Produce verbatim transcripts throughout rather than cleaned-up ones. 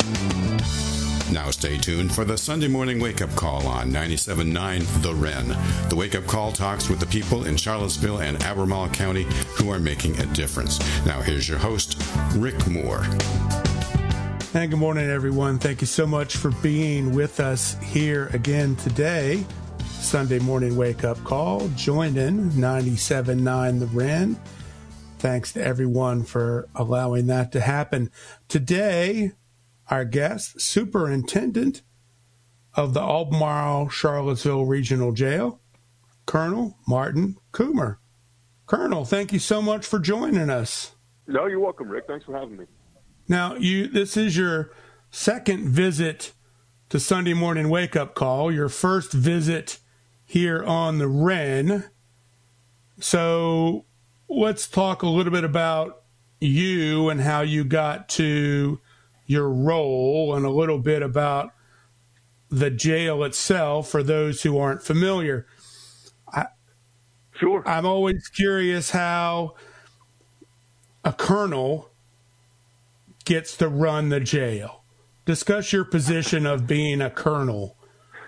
Now stay tuned for the Sunday morning wake-up call on ninety-seven point nine The Wren. The wake-up call talks with the people in Charlottesville and Albemarle County who are making a difference. Now here's your host, Rick Moore. And good morning, everyone. Thank you so much for being with us here again today. Sunday morning wake-up call, joining ninety-seven point nine The Wren. Thanks to everyone for allowing that to happen. Today, our guest, Superintendent of the Albemarle Charlottesville Regional Jail, Colonel Martin Coomer. Colonel, thank you so much for joining us. No, you're welcome, Rick. Thanks for having me. Now, you this is your second visit to Sunday morning wake-up call, your first visit here on the Wren. So let's talk a little bit about you and how you got to your role and a little bit about the jail itself for those who aren't familiar. I, sure. I'm always curious how a colonel gets to run the jail. Discuss your position of being a colonel.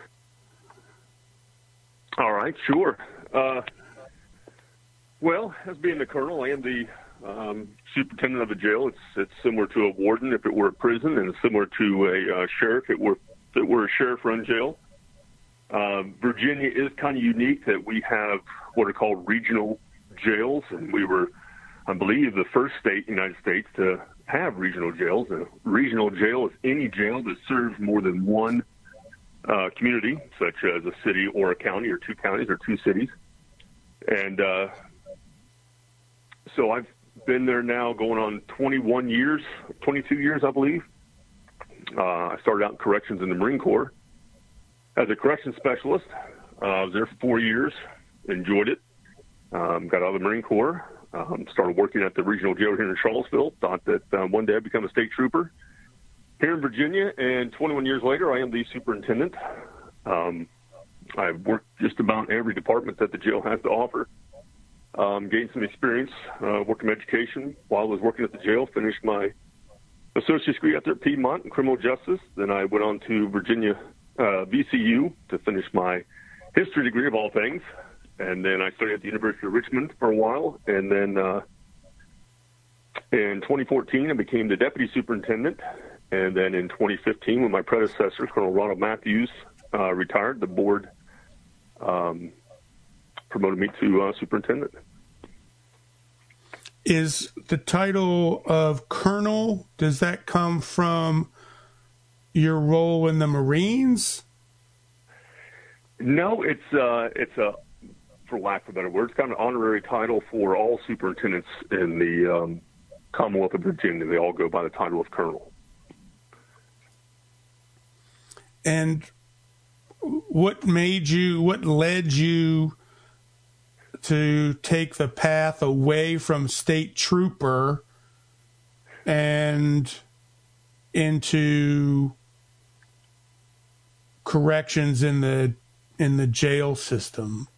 All right, sure. Uh, well, as being the colonel, I am the Um, superintendent of the jail. It's it's similar to a warden if it were a prison, and it's similar to a uh, sheriff if it were if it were a sheriff-run jail. Um, Virginia is kind of unique that we have what are called regional jails, and we were, I believe, the first state in the United States to have regional jails. A regional jail is any jail that serves more than one uh, community, such as a city or a county or two counties or two cities. And uh, so I've been there now going on twenty-one years, twenty-two years, I believe. Uh, I started out in corrections in the Marine Corps as a corrections specialist. Uh, I was there for four years, enjoyed it, um, got out of the Marine Corps, um, started working at the regional jail here in Charlottesville, thought that um, one day I'd become a state trooper here in Virginia, and twenty-one years later, I am the superintendent. Um, I've worked just about every department that the jail has to offer. Um, gained some experience uh, working in education while I was working at the jail, finished my associate's degree out there at Piedmont in criminal justice. Then I went on to Virginia uh, V C U to finish my history degree of all things. And then I studied at the University of Richmond for a while. And then uh, in twenty fourteen, I became the deputy superintendent. And then in twenty fifteen, when my predecessor, Colonel Ronald Matthews, uh, retired, the board um, promoted me to uh, superintendent. Is the title of colonel, does that come from your role in the Marines? No, it's uh, it's a, for lack of a better word, it's kind of an honorary title for all superintendents in the um, Commonwealth of Virginia. They all go by the title of colonel. And what made you, what led you to take the path away from state trooper and into corrections in the in the jail system?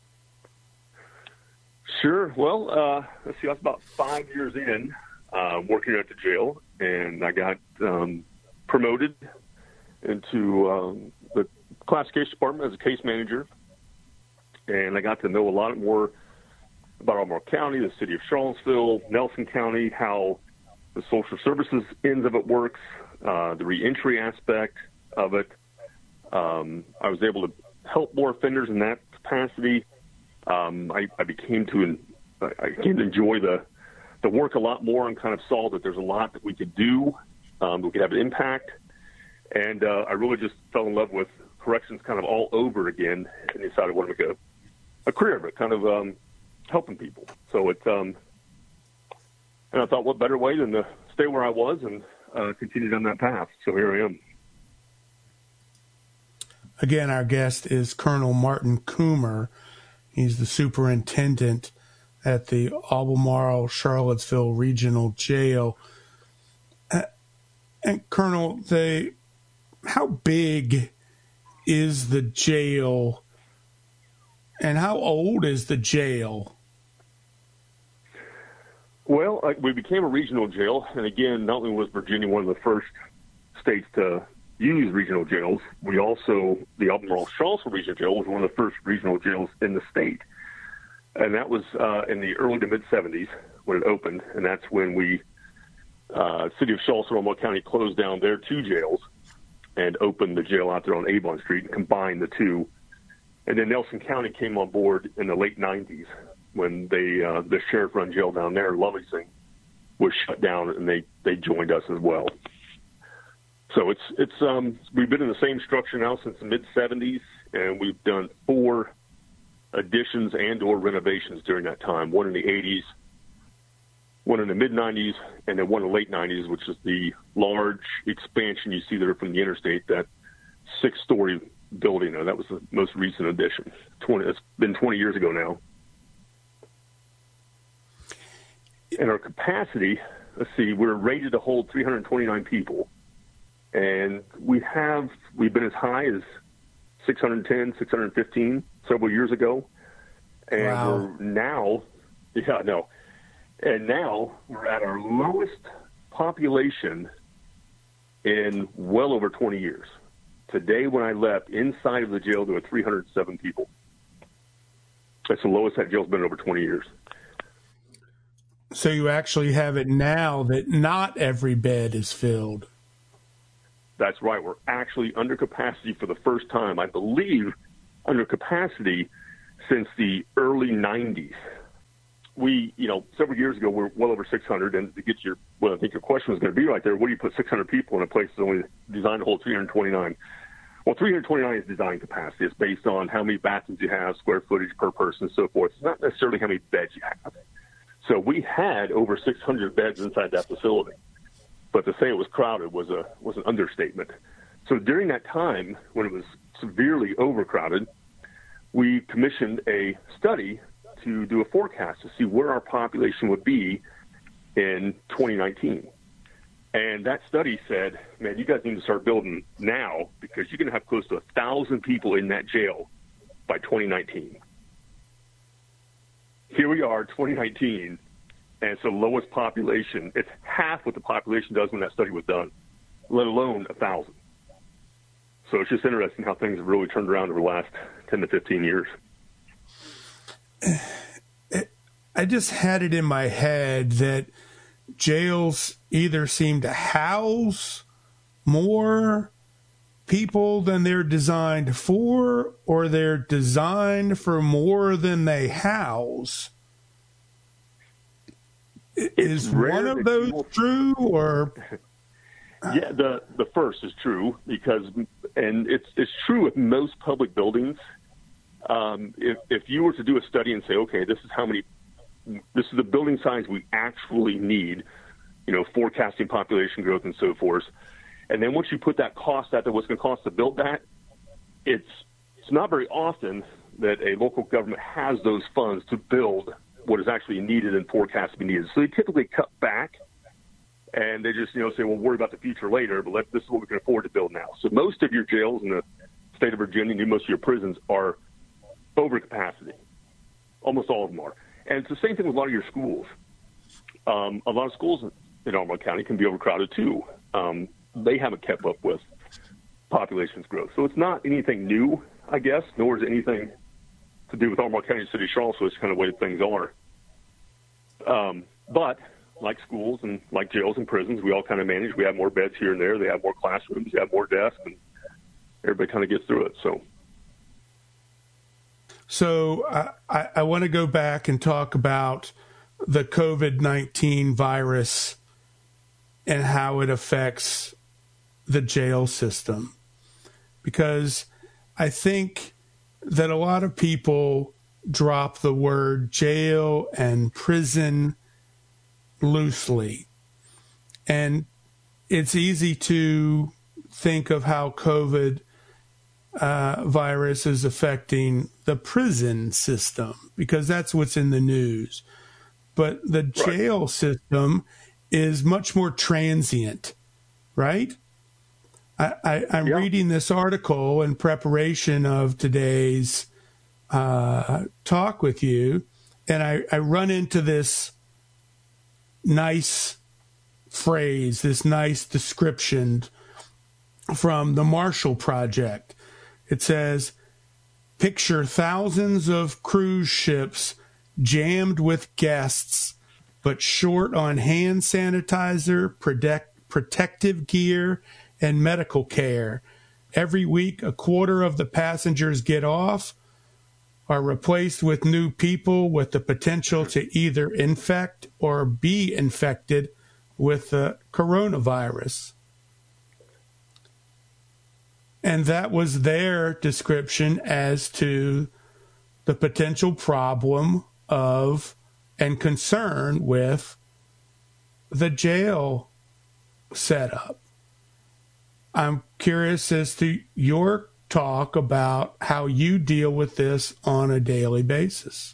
Sure. Well, uh, let's see. I was about five years in uh, working at the jail, and I got um, promoted into um, the classification department as a case manager, and I got to know a lot more about Albemarle County, the city of Charlottesville, Nelson County, how the social services ends of it works, uh, the reentry aspect of it. Um, I was able to help more offenders in that capacity. Um, I, I became to I came to enjoy the the work a lot more, and kind of saw that there's a lot that we could do, um, we could have an impact, and uh, I really just fell in love with corrections kind of all over again, and decided I want to make a, a career of it, kind of um, helping people. So it's um, and I thought, what better way than to stay where I was and uh, continue down that path. So here I am. Again, our guest is Colonel Martin Coomer. He's the superintendent at the Albemarle Charlottesville Regional Jail. Uh, and Colonel, the how big is the jail, and how old is the jail? Well, uh, we became a regional jail, and again, not only was Virginia one of the first states to use regional jails. We also, the Albemarle-Charlottesville Regional Jail was one of the first regional jails in the state. And that was uh, in the early to mid-seventies when it opened. And that's when we, uh, City of Charlottesville, Albemarle County, closed down their two jails and opened the jail out there on Avon Street and combined the two. And then Nelson County came on board in the late nineties when they, uh, the sheriff-run jail down there, Loving, was shut down, and they, they joined us as well. So it's it's um we've been in the same structure now since the mid seventies, and we've done four additions and or renovations during that time. One in the eighties, one in the mid nineties, and then one in the late nineties, which is the large expansion you see there from the interstate, that six-story building. Now, that was the most recent addition. Twenty it's been twenty years ago now. And our capacity, let's see, we're rated to hold three hundred twenty-nine people. And we have, we've been as high as six hundred ten, six hundred fifteen several years ago. And wow. we're now, yeah, no. And now we're at our lowest population in well over twenty years. Today, when I left, inside of the jail, there were three hundred seven people. That's the lowest that jail's been in over twenty years. So you actually have it now that not every bed is filled. That's right. We're actually under capacity for the first time, I believe, under capacity since the early nineties. We, you know, several years ago, we we're well over six hundred. And to get your, well, I think your question was going to be right there, what do you put six hundred people in a place that's only designed to hold three hundred twenty-nine? Well, three hundred twenty-nine is design capacity. It's based on how many bathrooms you have, square footage per person, and so forth. It's not necessarily how many beds you have. So we had over six hundred beds inside that facility. But to say it was crowded was a was an understatement. So during that time, when it was severely overcrowded, we commissioned a study to do a forecast to see where our population would be in twenty nineteen. And that study said, man, you guys need to start building now because you're going to have close to one thousand people in that jail by twenty nineteen. Here we are, twenty nineteen, and it's the lowest population. It's half what the population does when that study was done, let alone one thousand. So it's just interesting how things have really turned around over the last ten to fifteen years. I just had it in my head that jails either seem to house more people than they're designed for, or they're designed for more than they house. It's Is one of those will... true, or? Yeah, the the first is true because, and it's it's true with most public buildings. Um, if if you were to do a study and say, okay, this is how many, this is the building size we actually need, you know, forecasting population growth and so forth. And then once you put that cost out there, what's going to cost to build that, it's it's not very often that a local government has those funds to build what is actually needed and forecast to be needed. So they typically cut back, and they just, you know, say, well, worry about the future later, but let, this is what we can afford to build now. So most of your jails in the state of Virginia and most of your prisons are over capacity. Almost all of them are. And it's the same thing with a lot of your schools. Um, a lot of schools in Albemarle County can be overcrowded too. Um, they haven't kept up with population's growth. So it's not anything new, I guess, nor is it anything to do with Albemarle County and City of Charlottesville. It's kind of the way things are. Um, but like schools and like jails and prisons, we all kind of manage. We have more beds here and there. They have more classrooms. They have more desks, and everybody kind of gets through it. So, so I, I, I want to go back and talk about the COVID nineteen virus and how it affects the jail system, because I think that a lot of people drop the word jail and prison loosely. And it's easy to think of how COVID uh, virus is affecting the prison system, because that's what's in the news. But the jail right. system is much more transient, right? I, I, I'm yeah. reading this article in preparation of today's uh, talk with you, and I, I run into this nice phrase, this nice description from the Marshall Project. It says, picture thousands of cruise ships jammed with guests, but short on hand sanitizer, protect, protective gear, and medical care. Every week, a quarter of the passengers get off, are replaced with new people with the potential to either infect or be infected with the coronavirus. And that was their description as to the potential problem of and concern with the jail setup. I'm curious as to your talk about how you deal with this on a daily basis.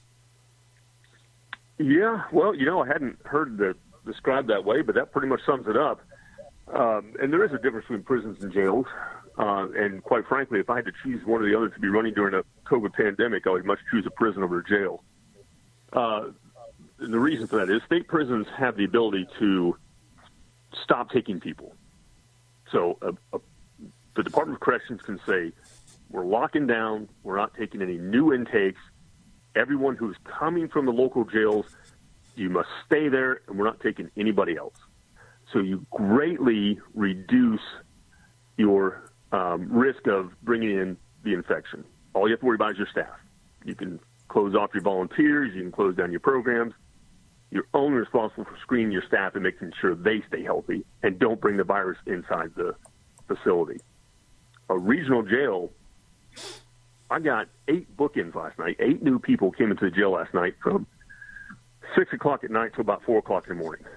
Yeah, well, you know, I hadn't heard it described that way, but that pretty much sums it up. Um, and there is a difference between prisons and jails. Uh, and quite frankly, if I had to choose one or the other to be running during a COVID pandemic, I would much choose a prison over a jail. Uh, and the reason for that is state prisons have the ability to stop taking people. So uh, uh, the Department of Corrections can say, we're locking down, we're not taking any new intakes. Everyone who's coming from the local jails, you must stay there, and we're not taking anybody else. So you greatly reduce your um, risk of bringing in the infection. All you have to worry about is your staff. You can close off your volunteers, you can close down your programs. You're only responsible for screening your staff and making sure they stay healthy and don't bring the virus inside the facility. A regional jail, I got eight bookings last night. Eight new people came into the jail last night from six o'clock at night to about four o'clock in the morning.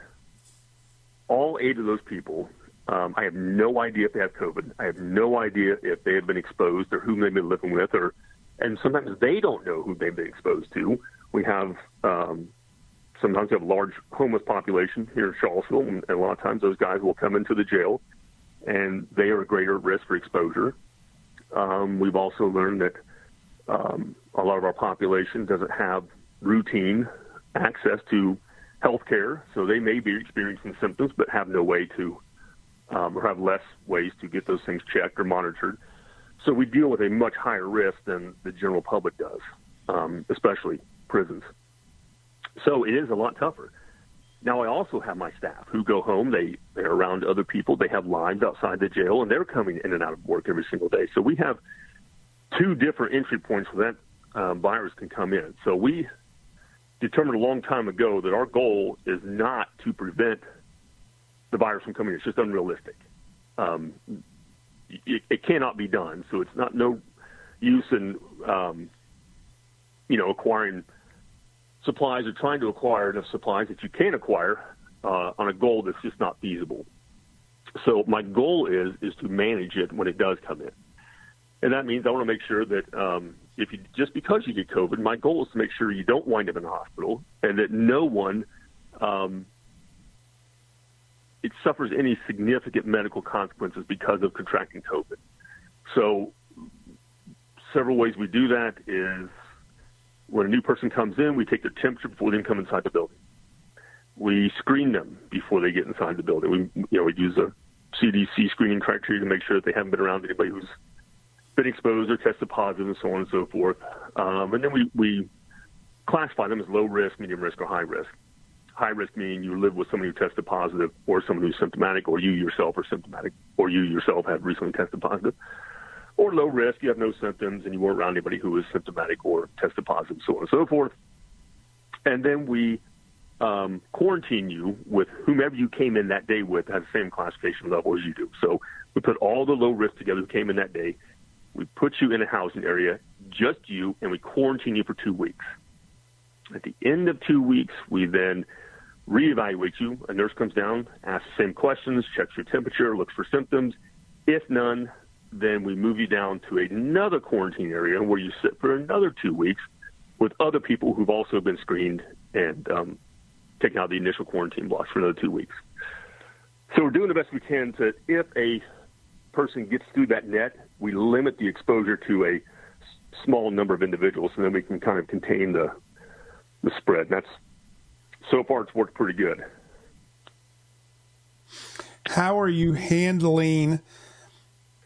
All eight of those people, um, I have no idea if they have COVID. I have no idea if they have been exposed or whom they've been living with, or, and sometimes they don't know who they've been exposed to. We have, um, sometimes we have a large homeless population here in Charlottesville, and a lot of times those guys will come into the jail, and they are a greater risk for exposure. Um, we've also learned that um, a lot of our population doesn't have routine access to health care, so they may be experiencing symptoms but have no way to, um, or have less ways to get those things checked or monitored. So we deal with a much higher risk than the general public does, um, especially prisons. So it is a lot tougher. Now, I also have my staff who go home. They, they're around other people. They have lines outside the jail, and they're coming in and out of work every single day. So we have two different entry points where that um, virus can come in. So we determined a long time ago that our goal is not to prevent the virus from coming in. It's just unrealistic. Um, it, it cannot be done. So it's not no use in, um, you know, acquiring supplies or trying to acquire enough supplies that you can acquire uh, on a goal that's just not feasible. So my goal is is to manage it when it does come in. And that means I want to make sure that um, if you just because you get COVID, my goal is to make sure you don't wind up in the hospital and that no one um, it suffers any significant medical consequences because of contracting COVID. So several ways we do that is when a new person comes in, we take their temperature before they come inside the building. We screen them before they get inside the building. We, you know, we use a C D C screening criteria to make sure that they haven't been around anybody who's been exposed or tested positive and so on and so forth. Um, and then we, we classify them as low risk, medium risk, or high risk. High risk meaning you live with somebody who tested positive or someone who's symptomatic, or you yourself are symptomatic, or you yourself have recently tested positive. Or low risk, you have no symptoms and you weren't around anybody who was symptomatic or tested positive, so on and so forth. And then we um, quarantine you with whomever you came in that day with at the same classification level as you do. So we put all the low risk together who came in that day. We put you in a housing area, just you, and we quarantine you for two weeks. At the end of two weeks, we then reevaluate you. A nurse comes down, asks the same questions, checks your temperature, looks for symptoms. If none, then we move you down to another quarantine area where you sit for another two weeks with other people who've also been screened and um, taken out the initial quarantine blocks for another two weeks. So we're doing the best we can to, if a person gets through that net, we limit the exposure to a small number of individuals, and then we can kind of contain the the spread. And that's, so far, it's worked pretty good. How are you handling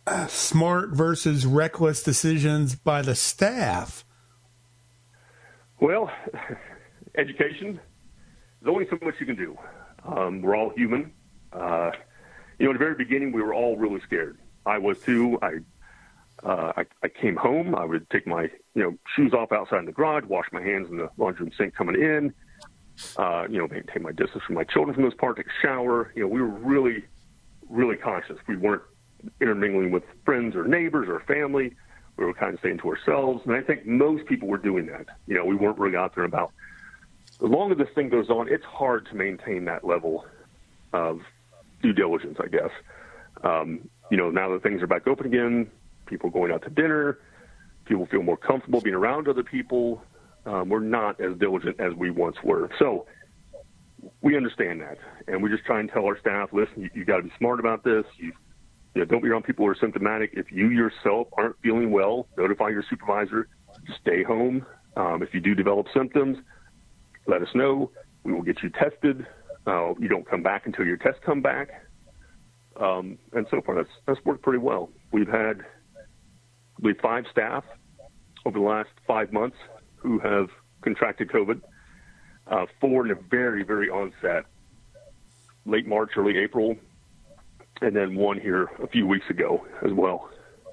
smart versus reckless decisions by the staff? Well, education, there's only so much you can do. Um, we're all human. Uh, you know, in the very beginning, we were all really scared. I was too. I, uh, I I came home. I would take my you know shoes off outside in the garage, wash my hands in the laundry room sink coming in. Uh, you know, maintain my distance from my children from those parts. Take a shower. You know, we were really, really conscious. We weren't intermingling with friends or neighbors or family. We were kind of staying to ourselves. And I think most people were doing that. You know, we weren't really out there and about. The longer this thing goes on, it's hard to maintain that level of due diligence, I guess. Um, you know, now that things are back open again, people going out to dinner, people feel more comfortable being around other people. Um, we're not as diligent as we once were. So we understand that. And we just try and tell our staff, listen, you, you got to be smart about this. You, you know, don't be around people who are symptomatic. If you yourself aren't feeling well, notify your supervisor. Stay home. Um, if you do develop symptoms, let us know. We will get you tested. Uh, you don't come back until your tests come back. Um, and so far, that's, that's worked pretty well. We've had, we have five staff over the last five months who have contracted COVID, uh, four in the very, very onset, late March, early April, and then one here a few weeks ago as well.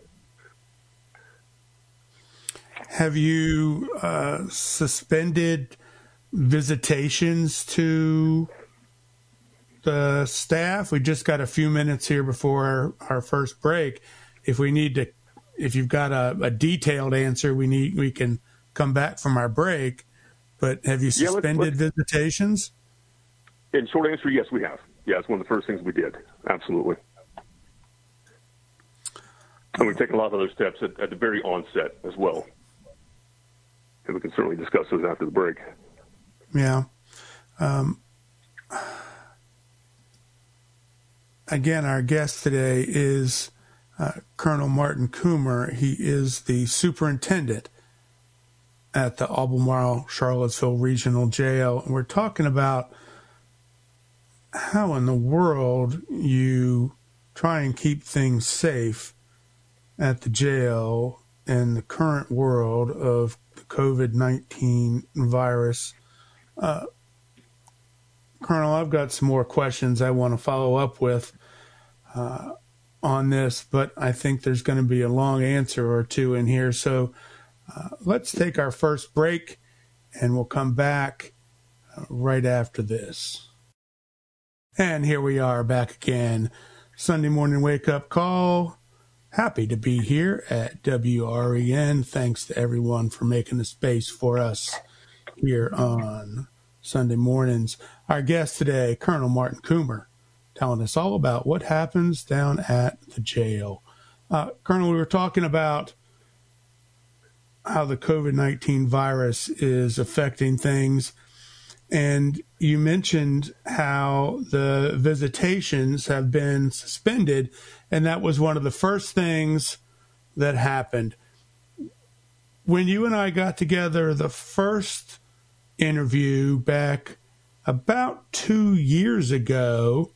Have you uh, suspended visitations to the staff? We just got a few minutes here before our, our first break. If we need to, if you've got a, a detailed answer, we need we can come back from our break. But have you suspended yeah, let's, let's, visitations? In short answer, yes, we have. Yeah, it's one of the first things we did. Absolutely. And we've taken a lot of other steps at, at the very onset as well. And we can certainly discuss those after the break. Yeah. Um, again, our guest today is uh, Colonel Martin Coomer. He is the superintendent at the Albemarle Charlottesville Regional Jail. And we're talking about how in the world you try and keep things safe at the jail in the current world of the COVID nineteen virus. Uh, Colonel, I've got some more questions I want to follow up with uh, on this, but I think there's going to be a long answer or two in here. So uh, let's take our first break, and we'll come back uh, right after this. And here we are back again. Sunday morning wake-up call. Happy to be here at W R E N. Thanks to everyone for making the space for us here on Sunday mornings. Our guest today, Colonel Martin Coomer, telling us all about what happens down at the jail. Uh, Colonel, we were talking about how the COVID nineteen virus is affecting things, and you mentioned how the visitations have been suspended, and that was one of the first things that happened. When you and I got together the first interview back about two years ago,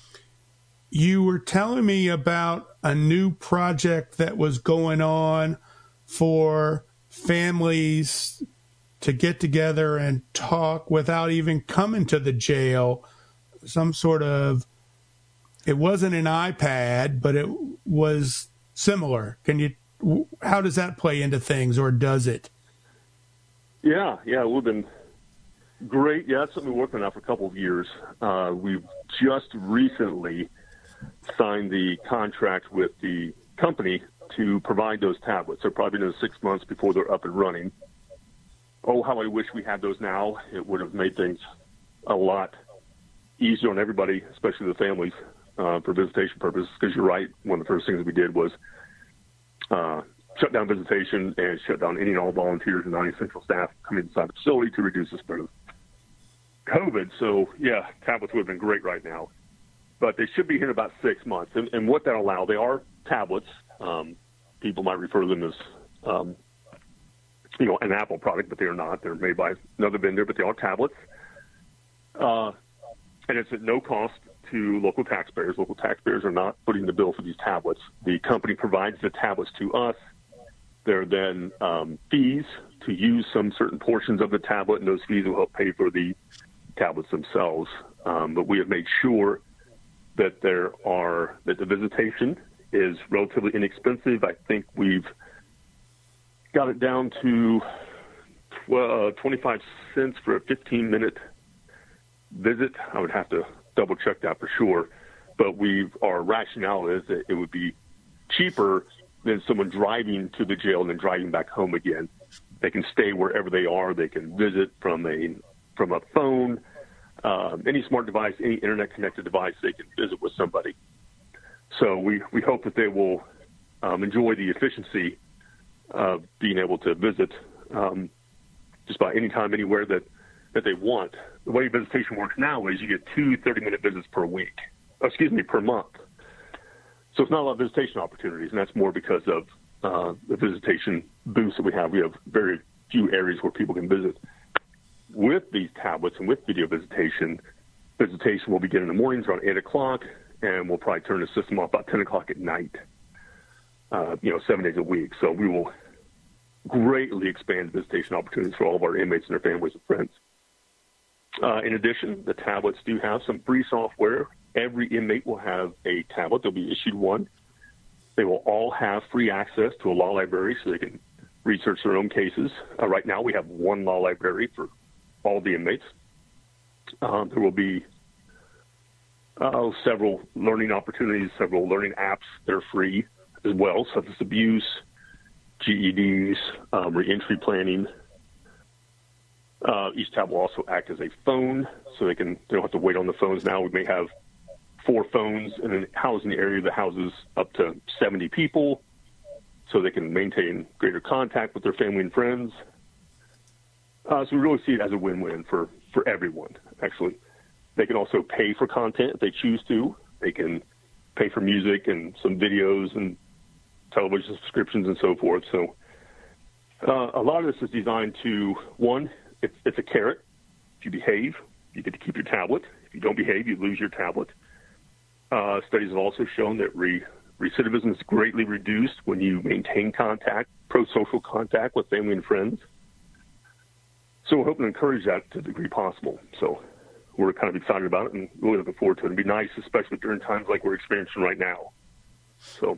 you were telling me about a new project that was going on for families to get together and talk without even coming to the jail. Some sort of, it wasn't an iPad, but it was similar. Can you, how does that play into things, or does it? Yeah, yeah, it would have been great. Yeah, that's something we're working on for a couple of years. Uh, we've just recently signed the contract with the company to provide those tablets. They're probably another six months before they're up and running. Oh, how I wish we had those now. It would have made things a lot easier on everybody, especially the families, uh, for visitation purposes, because you're right, one of the first things that we did was uh, shut down visitation and shut down any and all volunteers and non-essential staff coming inside the facility to reduce the spread of COVID. So, yeah, tablets would have been great right now. But they should be here in about six months. And, and what that allow, they are tablets. Um, people might refer to them as um, you know, an Apple product, but they are not. They're made by another vendor, but they are tablets. Uh, and it's at no cost to local taxpayers. Local taxpayers are not footing the bill for these tablets. The company provides the tablets to us. There are then um, fees to use some certain portions of the tablet, and those fees will help pay for the tablets themselves. Um, but we have made sure that there are that the visitation is relatively inexpensive. I think we've got it down to uh, twenty-five cents for a fifteen minute visit. I would have to double check that for sure. But we've our rationale is that it would be cheaper than someone driving to the jail and then driving back home again. They can stay wherever they are. They can visit from a from a phone, um, any smart device, any internet-connected device. They can visit with somebody. So we, we hope that they will um, enjoy the efficiency of being able to visit um, just about any time, anywhere that, that they want. The way visitation works now is you get two thirty-minute visits per week, oh, excuse me, per month. So it's not a lot of visitation opportunities, and that's more because of uh, the visitation booths that we have. We have very few areas where people can visit. With these tablets and with video visitation, visitation will begin in the mornings around eight o'clock, and we'll probably turn the system off about ten o'clock at night, uh, you know, seven days a week. So we will greatly expand visitation opportunities for all of our inmates and their families and friends. Uh, in addition, the tablets do have some free software. Every inmate will have a tablet. They'll be issued one. They will all have free access to a law library so they can research their own cases. Uh, right now we have one law library for all the inmates. Um, there will be uh, several learning opportunities, several learning apps that are free as well, substance abuse, G E Ds, um, reentry planning. Uh, each tab will also act as a phone, so they can they don't have to wait on the phones now. We may have four phones in a housing area that houses up to seventy people, so they can maintain greater contact with their family and friends. Uh, so we really see it as a win-win for, for everyone, actually. They can also pay for content if they choose to. They can pay for music and some videos and television subscriptions and so forth. So uh, a lot of this is designed to, one, it's, it's a carrot. If you behave, you get to keep your tablet. If you don't behave, you lose your tablet. Uh, studies have also shown that re, recidivism is greatly reduced when you maintain contact, pro-social contact with family and friends. So we're hoping to encourage that to the degree possible. So we're kind of excited about it and really looking forward to it. It'd be nice, especially during times like we're experiencing right now. So,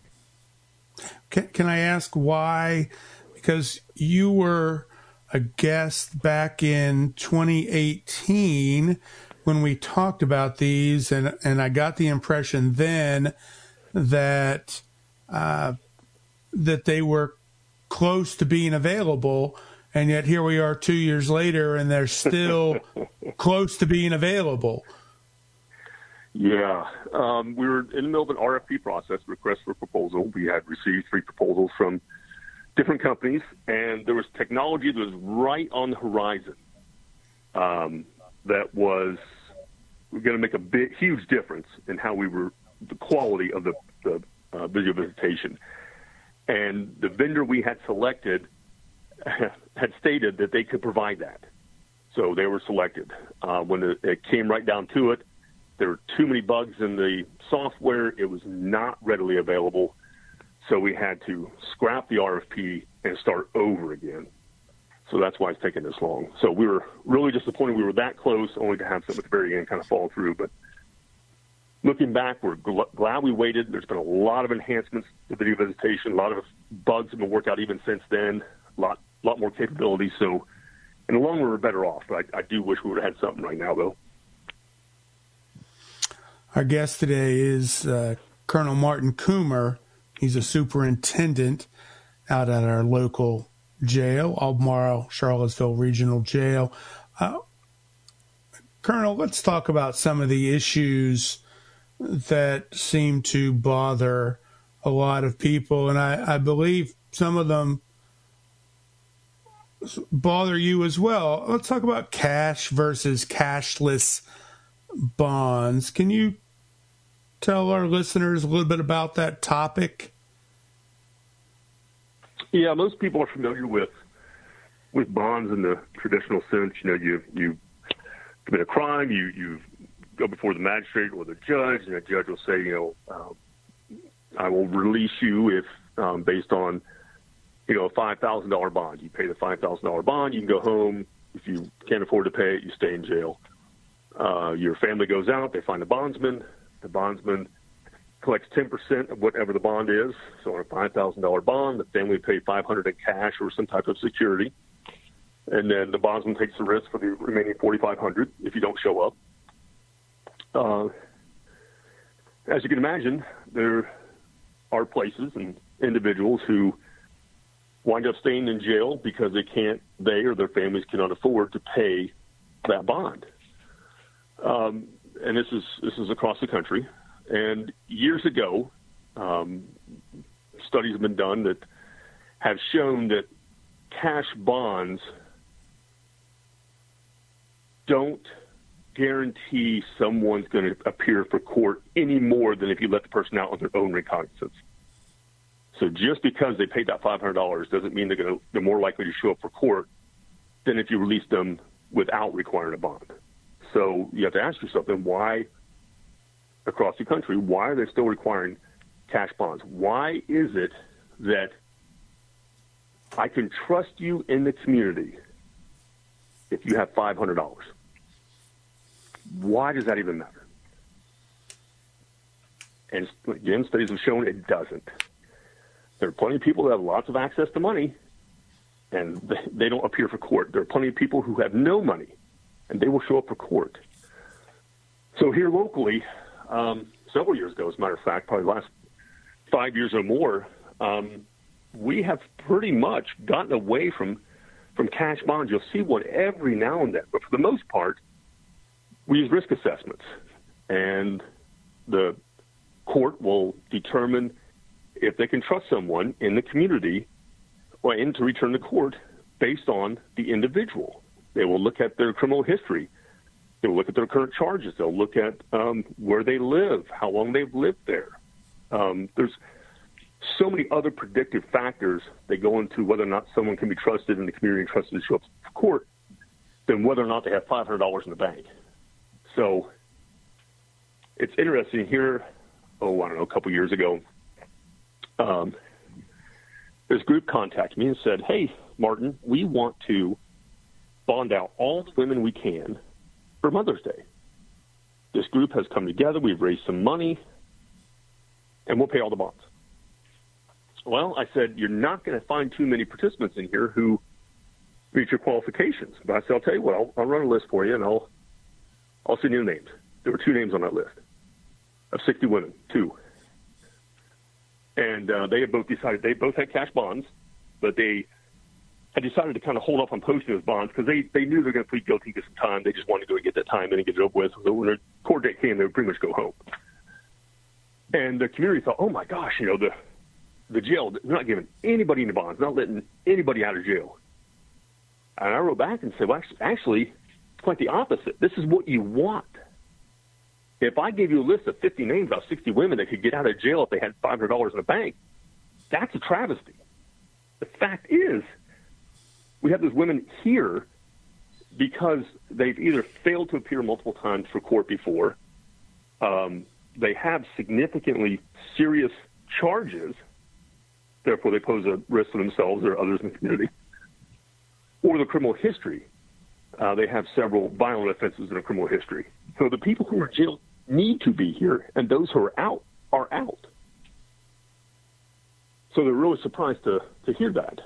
can, can I ask why? Because you were a guest back in twenty eighteen when we talked about these, and and I got the impression then that uh, that they were close to being available. And yet here we are two years later, and they're still close to being available. Yeah. Um, we were in the middle of an R F P process, request for proposal. We had received three proposals from different companies, and there was technology that was right on the horizon um, that was going to make a big, huge difference in how we were, the quality of the, the uh, video visitation. And the vendor we had selected had stated that they could provide that. So they were selected. Uh, when it, it came right down to it, there were too many bugs in the software. It was not readily available. So we had to scrap the R F P and start over again. So that's why it's taken this long. So we were really disappointed we were that close, only to have something at the very end kind of fall through. But looking back, we're gl- glad we waited. There's been a lot of enhancements to video visitation. A lot of bugs have been worked out even since then. A lot A lot more capability, so in the long run, we're better off. But I, I do wish we would have had something right now, though. Our guest today is uh, Colonel Martin Coomer. He's a superintendent out at our local jail, Albemarle Charlottesville Regional Jail. Uh, Colonel, let's talk about some of the issues that seem to bother a lot of people, and I, I believe some of them bother you as well. Let's talk about cash versus cashless bonds. Can you tell our listeners a little bit about that topic? Yeah, most people are familiar with with bonds in the traditional sense. You know, you you commit a crime, you you've go before the magistrate or the judge, and the judge will say, you know, uh, I will release you if um, based on, you know, a five thousand dollars bond. You pay the five thousand dollars bond, you can go home. If you can't afford to pay it, you stay in jail. Uh, your family goes out, they find a bondsman. The bondsman collects ten percent of whatever the bond is. So on a five thousand dollars bond, the family would pay five hundred dollars in cash or some type of security. And then the bondsman takes the risk for the remaining forty-five hundred dollars if you don't show up. Uh, as you can imagine, there are places and individuals who wind up staying in jail because they can't, they or their families cannot afford to pay that bond. Um, and this is this is across the country. And years ago, um, studies have been done that have shown that cash bonds don't guarantee someone's going to appear for court any more than if you let the person out on their own recognizance. So just because they paid that five hundred dollars doesn't mean they're going to, they're more likely to show up for court than if you release them without requiring a bond. So you have to ask yourself, then why, across the country, why are they still requiring cash bonds? Why is it that I can trust you in the community if you have five hundred dollars? Why does that even matter? And again, studies have shown it doesn't. There are plenty of people that have lots of access to money, and they don't appear for court. There are plenty of people who have no money, and they will show up for court. So here locally, um, several years ago, as a matter of fact, probably the last five years or more, um, we have pretty much gotten away from, from cash bonds. You'll see one every now and then, but for the most part, we use risk assessments, and the court will determine if they can trust someone in the community or in to return to court based on the individual. They will look at their criminal history. They will look at their current charges. They'll look at um, where they live, how long they've lived there. Um, there's so many other predictive factors that go into whether or not someone can be trusted in the community and trusted to show up for court than whether or not they have five hundred dollars in the bank. So it's interesting here, oh, I don't know, a couple years ago, um, this group contacted me and said, hey, Martin, we want to bond out all the women we can for Mother's Day. This group has come together, we've raised some money, and we'll pay all the bonds. Well, I said, you're not going to find too many participants in here who meet your qualifications. But I said, I'll tell you what, I'll, I'll run a list for you, and I'll I'll send you the names. There were two names on that list of sixty women, two. And uh, they had both decided, they both had cash bonds, but they had decided to kind of hold off on posting those bonds because they, they knew they were going to plead guilty and get some time. They just wanted to go and get that time in and get it over with. So when the court date came, they would pretty much go home. And the community thought, oh, my gosh, you know, the, the jail, they're not giving anybody any bonds, not letting anybody out of jail. And I wrote back and said, well, actually, it's quite the opposite. This is what you want. If I gave you a list of fifty names about sixty women that could get out of jail if they had five hundred dollars in the bank, that's a travesty. The fact is, we have those women here because they've either failed to appear multiple times for court before, um, they have significantly serious charges, therefore they pose a risk to themselves or others in the community, or the criminal history. Uh, they have several violent offenses in their criminal history. So the people who are in jail need to be here, and those who are out are out. So they're really surprised to, to hear that.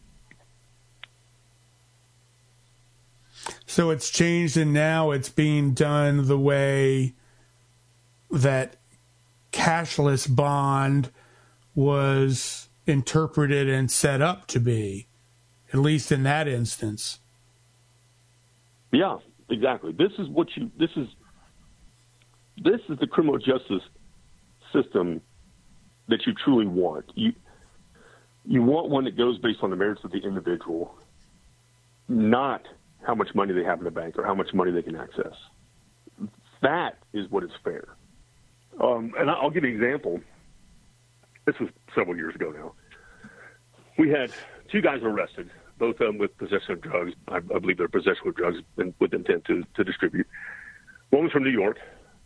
So it's changed, and now it's being done the way that cashless bond was interpreted and set up to be, at least in that instance. Yeah, exactly. This is what you. This is. This is the criminal justice system that you truly want. You. You want one that goes based on the merits of the individual, not how much money they have in the bank or how much money they can access. That is what is fair. Um, and I'll give you an example. This was several years ago now. We had two guys arrested, both of them with possession of drugs. I, I believe they're possession of drugs and with intent to, to distribute. One was from New York.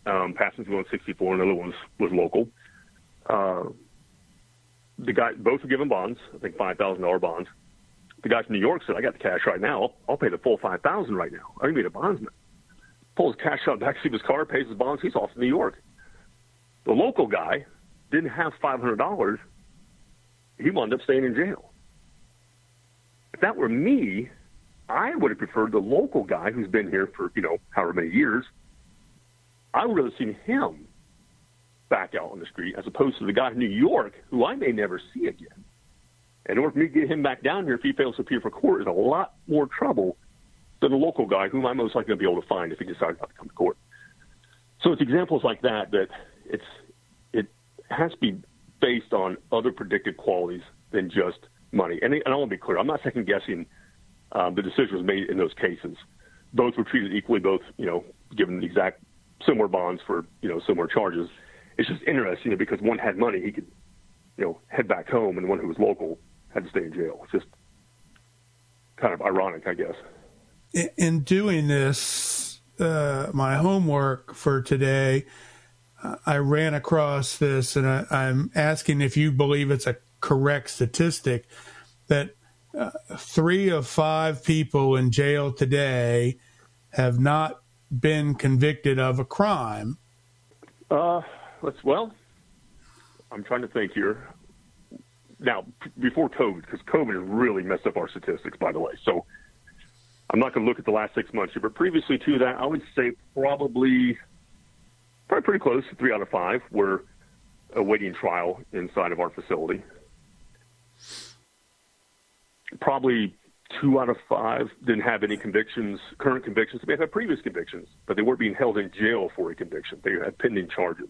Um, Passing's one sixty-four, and the other one was, was local. Uh, the guy, both were given bonds, I think five thousand dollars bonds. The guy from New York said, I got the cash right now. I'll, I'll pay the full five thousand dollars right now. I can be the bondsman. Pulls cash out of the backseat of his car, pays his bonds. He's off to New York. The local guy didn't have five hundred dollars. He wound up staying in jail. If that were me, I would have preferred the local guy who's been here for, you know, however many years. I would have seen him back out on the street as opposed to the guy in New York who I may never see again. In order for me to get him back down here, if he fails to appear for court, is a lot more trouble than a local guy whom I'm most likely going to be able to find if he decides not to come to court. So it's examples like that that it's it has to be based on other predicted qualities than just money. And, and I want to be clear, I'm not second-guessing um, the decision was made in those cases. Both were treated equally, both, you know, given the exact similar bonds for, you know, similar charges. It's just interesting because one had money, he could, you know, head back home, and the one who was local had to stay in jail. It's just kind of ironic, I guess. In doing this, uh, my homework for today, uh, I ran across this, and I, I'm asking if you believe it's a correct statistic, that uh, three of five people in jail today have not been convicted of a crime. Uh, let's, well, I'm trying to think here. Now, before COVID, because COVID has really messed up our statistics, by the way. So I'm not going to look at the last six months here, but previously to that, I would say probably, probably pretty close, three out of five were awaiting trial inside of our facility. Probably two out of five didn't have any convictions, current convictions. They may have had previous convictions, but they weren't being held in jail for a conviction. They had pending charges.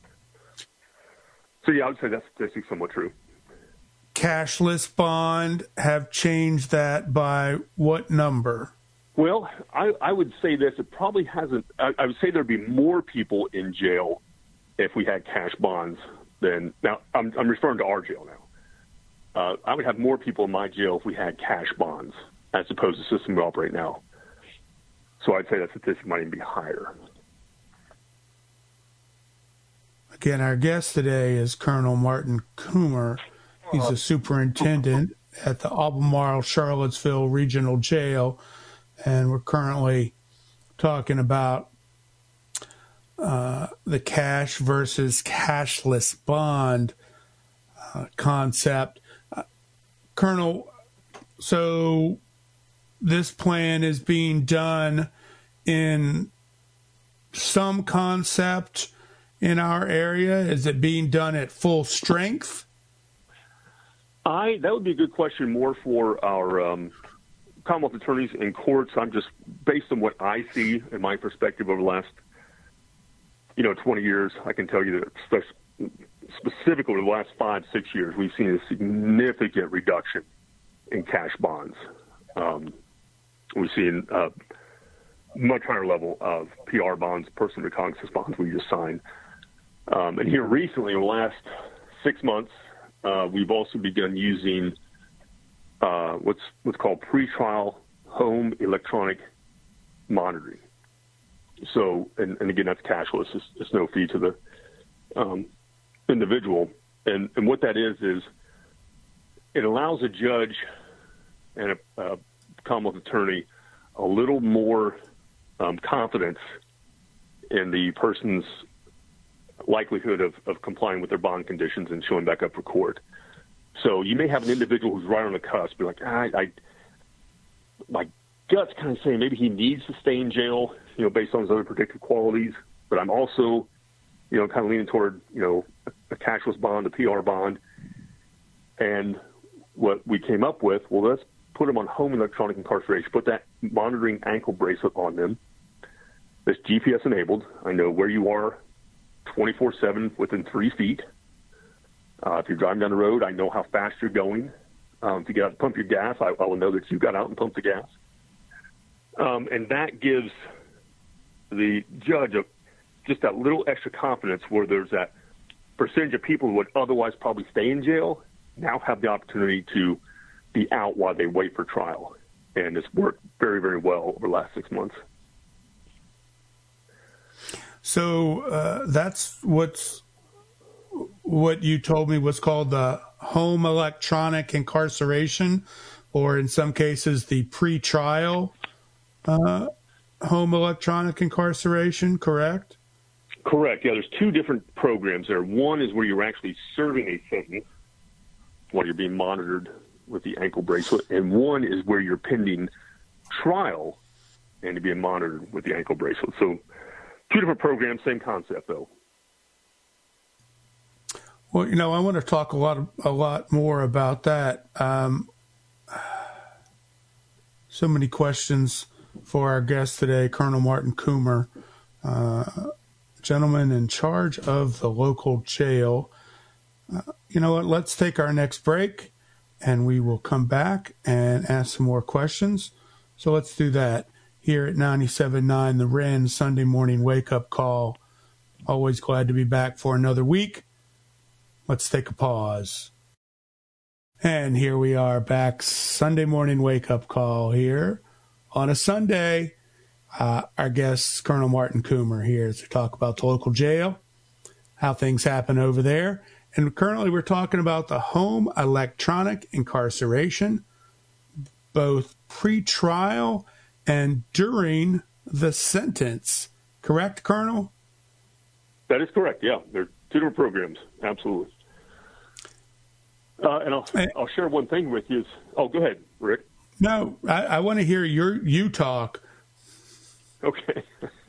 So, yeah, I would say that's statistic somewhat true. Cashless bond have changed that by what number? Well, I, I would say this. It probably hasn't. I, I would say there'd be more people in jail if we had cash bonds than now. I'm, I'm referring to our jail now. Uh, I would have more people in my jail if we had cash bonds as opposed to the system we operate now. So I'd say that statistic might even be higher. Again, our guest today is Colonel Martin Coomer. He's a superintendent at the Albemarle Charlottesville Regional Jail, and we're currently talking about uh, the cash versus cashless bond uh, concept. Uh, Colonel, so this plan is being done in some concept in our area. Is it being done at full strength? I that would be a good question more for our um, Commonwealth attorneys in courts. I'm just based on what I see in my perspective over the last, you know, twenty years. I can tell you that specifically over the last five, six years, we've seen a significant reduction in cash bonds. Um, we've seen a much higher level of P R bonds, personal recognizance bonds we just signed. Um, and here recently, in the last six months, Uh, we've also begun using uh, what's what's called pretrial home electronic monitoring. So, and, and again, that's cashless. It's, it's no fee to the um, individual. And, and what that is is it allows a judge and a, a Commonwealth attorney a little more um, confidence in the person's likelihood of, of complying with their bond conditions and showing back up for court. So you may have an individual who's right on the cusp, be like, ah, I, my gut's kind of saying maybe he needs to stay in jail, you know, based on his other predicted qualities, but I'm also, you know, kind of leaning toward, you know, a, a cashless bond, a P R bond. And what we came up with, well, let's put them on home electronic incarceration, put that monitoring ankle bracelet on them. That's G P S enabled. I know where you are twenty-four seven within three feet. Uh, if you're driving down the road, I know how fast you're going. Um, if you get out to pump your gas, I, I will know that you got out and pumped the gas. Um, and that gives the judge a, just that little extra confidence where there's that percentage of people who would otherwise probably stay in jail now have the opportunity to be out while they wait for trial. And it's worked very, very well over the last six months. So uh, that's what's what you told me was called the home electronic incarceration, or in some cases the pre-trial uh, home electronic incarceration, correct? Correct. Yeah, there's two different programs there. One is where you're actually serving a sentence while you're being monitored with the ankle bracelet, and one is where you're pending trial and you're being monitored with the ankle bracelet. So two different programs, same concept, though. Well, you know, I want to talk a lot, a lot more about that. Um, so many questions for our guest today, Colonel Martin Coomer, uh, gentleman in charge of the local jail. Uh, you know what? Let's take our next break, and we will come back and ask some more questions. So let's do that here at ninety-seven point nine The Wren Sunday Morning Wake Up Call. Always glad to be back for another week. Let's take a pause. And here we are back, Sunday Morning Wake Up Call here on a Sunday. Uh, our guest, Colonel Martin Coomer, here to talk about the local jail, how things happen over there. And currently we're talking about the home electronic incarceration, both pre-trial and during the sentence. Correct, Colonel? That is correct, yeah. They're two different programs, absolutely. Uh, and I'll, I'll share one thing with you. Is, oh, go ahead, Rick. No, I, I want to hear your you talk. Okay.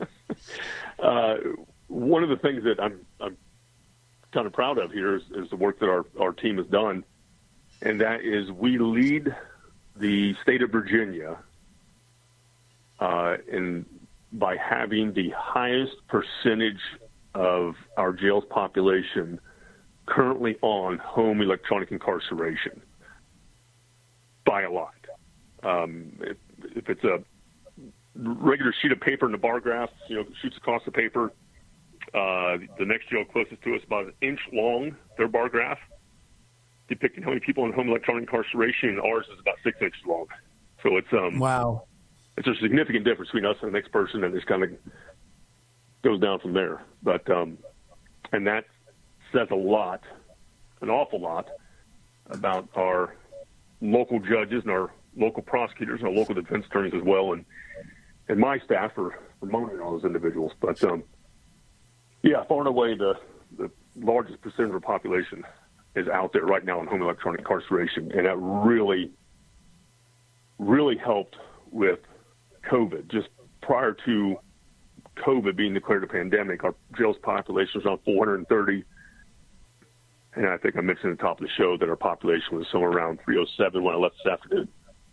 uh, one of the things that I'm, I'm kind of proud of here is, is the work that our, our team has done, and that is we lead the state of Virginia uh, in by having the highest percentage of our jail's population currently on home electronic incarceration by a lot. Um, if, if it's a regular sheet of paper in the bar graph, you know, shoots across the paper, uh, the next jail closest to us about an inch long, their bar graph, depicting how many people in home electronic incarceration, and ours is about six inches long. So it's um wow, it's a significant difference between us and the next person, and it kind of goes down from there. But um, and that says a lot, an awful lot, about our local judges and our local prosecutors and our local defense attorneys as well, and and my staff for, for monitoring all those individuals. But um, yeah, far and away the the largest percentage of our population is out there right now in home electronic incarceration, and that really, really helped with COVID. Just prior to COVID being declared a pandemic, our jail's population was around four hundred thirty, and I think I mentioned at the top of the show that our population was somewhere around three oh seven when I left this afternoon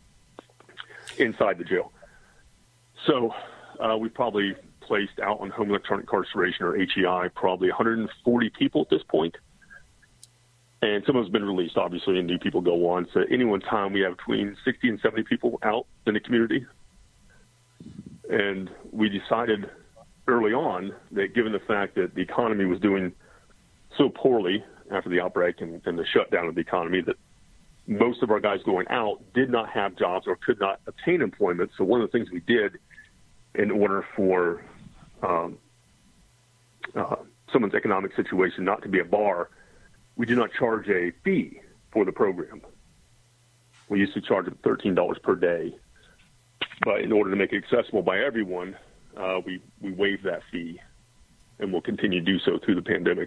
inside the jail. So uh, we probably placed out on home electronic incarceration, or H E I, probably one hundred forty people at this point. And some of them have been released, obviously, and new people go on. So at any one time, we have between sixty and seventy people out in the community. And we decided early on that given the fact that the economy was doing so poorly after the outbreak and, and the shutdown of the economy, that most of our guys going out did not have jobs or could not obtain employment. So one of the things we did in order for um, uh, someone's economic situation not to be a bar, we do not charge a fee for the program. We used to charge thirteen dollars per day, but in order to make it accessible by everyone, uh, we, we waived that fee, and we'll continue to do so through the pandemic.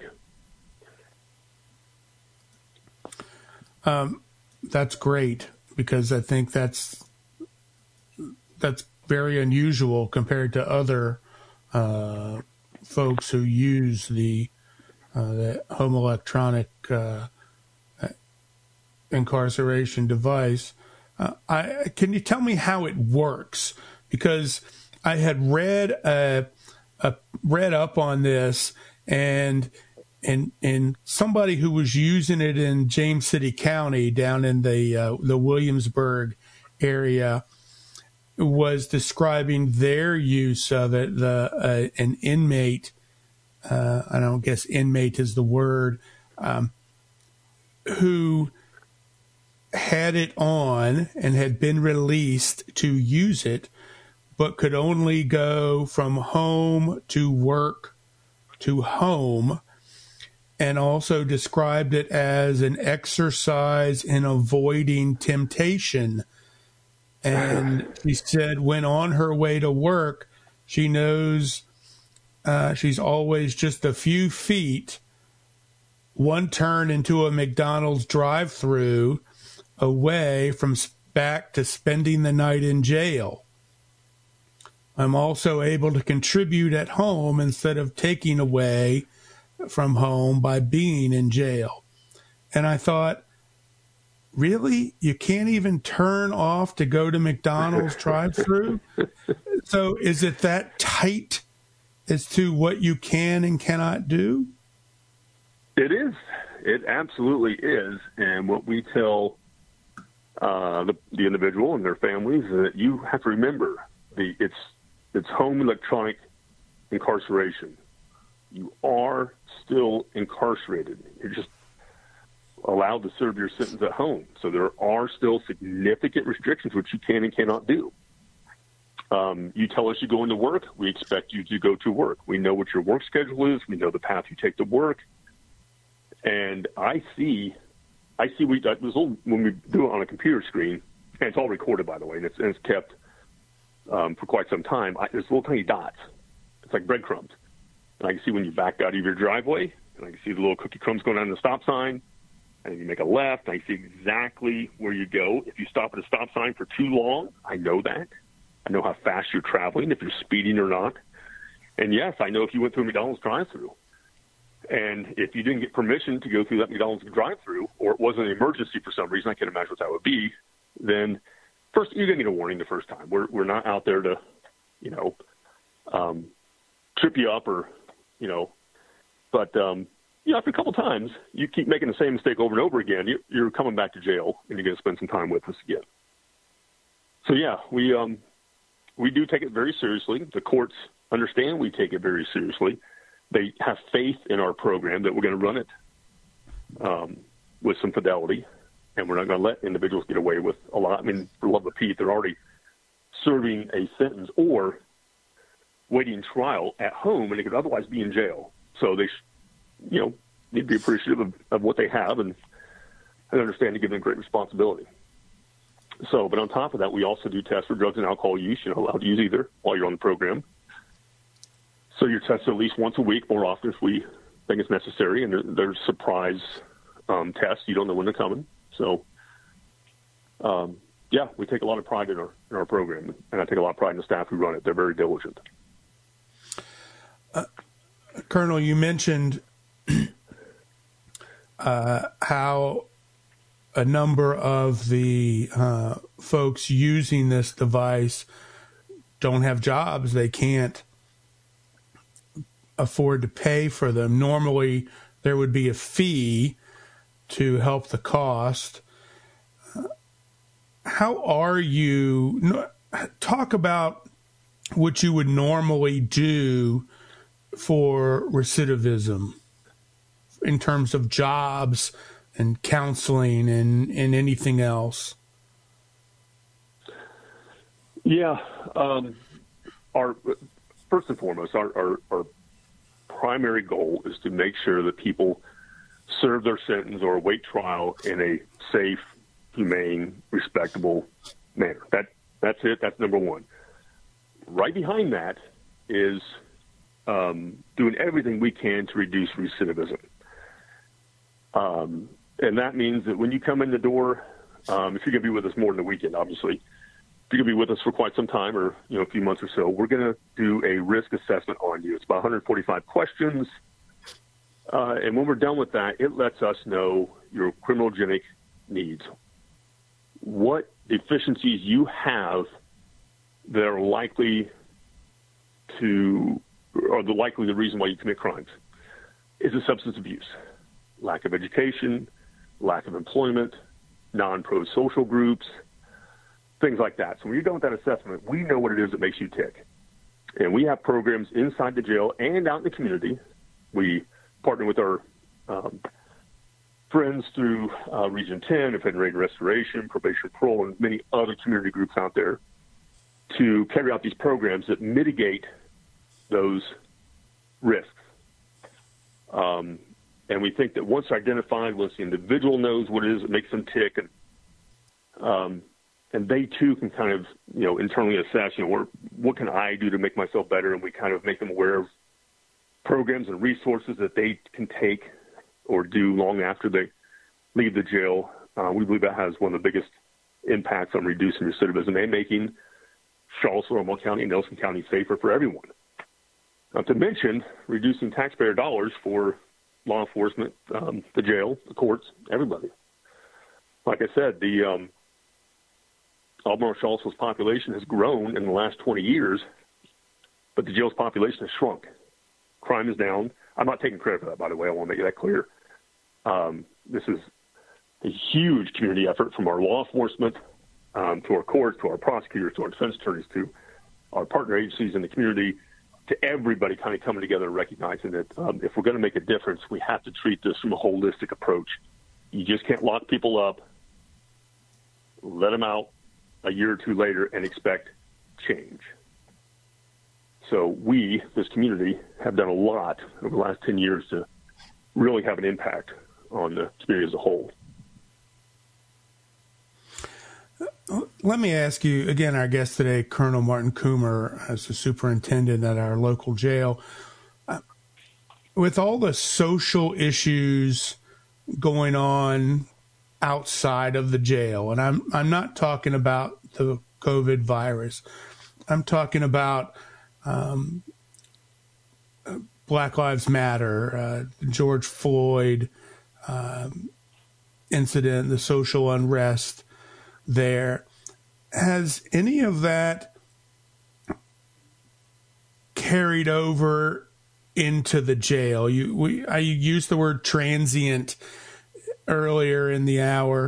Um, that's great, because I think that's that's very unusual compared to other uh, folks who use the Uh, the home electronic uh, incarceration device. Uh, I, can you tell me how it works? Because I had read uh, uh, read up on this, and and and somebody who was using it in James City County down in the uh, the Williamsburg area was describing their use of it. The uh, an inmate. Uh, I don't guess inmate is the word, um, who had it on and had been released to use it, but could only go from home to work to home, and also described it as an exercise in avoiding temptation. And she said when on her way to work, she knows uh, she's always just a few feet, one turn into a McDonald's drive-through away from back to spending the night in jail. I'm also able to contribute at home instead of taking away from home by being in jail. And I thought, really? You can't even turn off to go to McDonald's drive-through? So is it that tight as to what you can and cannot do? It is. It absolutely is. And what we tell uh, the, the individual and their families is that you have to remember the it's it's home electronic incarceration. You are still incarcerated. You're just allowed to serve your sentence at home. So there are still significant restrictions which you can and cannot do. Um, you tell us you go into work, we expect you to go to work. We know what your work schedule is. We know the path you take to work. And I see, I see we, that was when we do it on a computer screen, and it's all recorded, by the way, and it's, and it's kept um, for quite some time. I, there's little tiny dots. It's like breadcrumbs. And I can see when you back out of your driveway, and I can see the little cookie crumbs going down the stop sign. And you make a left, and I see exactly where you go. If you stop at a stop sign for too long, I know that. I know how fast you're traveling, if you're speeding or not. And yes, I know if you went through a McDonald's drive-through. And if you didn't get permission to go through that McDonald's drive-through, or it wasn't an emergency for some reason, I can't imagine what that would be, then first, you're going to get a warning the first time. We're we're not out there to, you know, um, trip you up or, you know, but, um, you know, after a couple of times, you keep making the same mistake over and over again, you're, you're coming back to jail, and you're going to spend some time with us again. So, yeah, we um, we do take it very seriously. The courts understand we take it very seriously. They have faith in our program that we're going to run it um, with some fidelity, and we're not going to let individuals get away with a lot. I mean, for love of Pete, they're already serving a sentence or waiting trial at home, and they could otherwise be in jail. So they, sh- you know, need to be appreciative of, of what they have and, and understand to give them great responsibility. So, but on top of that, we also do tests for drugs and alcohol use. You're not allowed to use either while you're on the program. So you're tested at least once a week, more often if we think it's necessary. And there, there's surprise um, tests. You don't know when they're coming. So, um, yeah, we take a lot of pride in our in our program, and I take a lot of pride in the staff who run it. They're very diligent. Uh, Colonel, you mentioned uh, how a number of the uh, folks using this device don't have jobs. They can't afford to pay for them. Normally, there would be a fee to help the cost. How are you? Talk about what you would normally do for recidivism in terms of jobs and counseling and, and anything else. Yeah. Um, our first and foremost, our, our, our primary goal is to make sure that people serve their sentence or await trial in a safe, humane, respectable manner. That that's it. That's number one. Right behind that is um, doing everything we can to reduce recidivism. Um, and that means that when you come in the door, um, if you're going to be with us more than a weekend, obviously, if you're going to be with us for quite some time or, you know, a few months or so, we're going to do a risk assessment on you. It's about one hundred forty-five questions. Uh, and when we're done with that, it lets us know your criminogenic needs, what deficiencies you have that are likely to, or the likely the reason why you commit crimes. Is it substance abuse, lack of education, lack of employment, non-pro social groups, things like that. So when you're done with that assessment, we know what it is that makes you tick. And we have programs inside the jail and out in the community. We partner with our um, friends through uh, Region ten, Offender Aid and Restoration, Probation Parole, and many other community groups out there to carry out these programs that mitigate those risks Um, and we think that once identified, once the individual knows what it is that makes them tick, and um, and they too can kind of, you know, internally assess, you know, what, what can I do to make myself better? And we kind of make them aware of programs and resources that they can take or do long after they leave the jail. Uh, we believe that has one of the biggest impacts on reducing recidivism and making Charlottesville, Arundel County, and Nelson County safer for everyone. Not to mention reducing taxpayer dollars for law enforcement, um, the jail, the courts, everybody. Like I said, the um, Albemarle Charlottesville's population has grown in the last twenty years, but the jail's population has shrunk. Crime is down. I'm not taking credit for that, by the way. I want to make that clear. Um, this is a huge community effort from our law enforcement um, to our courts, to our prosecutors, to our defense attorneys, to our partner agencies in the community, to everybody kind of coming together and recognizing that um, if we're going to make a difference, we have to treat this from a holistic approach. You just can't lock people up, let them out a year or two later, and expect change. So we, this community, have done a lot over the last ten years to really have an impact on the community as a whole. Let me ask you, again, our guest today, Colonel Martin Coomer, as the superintendent at our local jail. Uh, with all the social issues going on outside of the jail, and I'm I'm not talking about the COVID virus. I'm talking about um, Black Lives Matter, uh, George Floyd um, incident, the social unrest there. Has any of that carried over into the jail? You, we, I used the word transient earlier in the hour.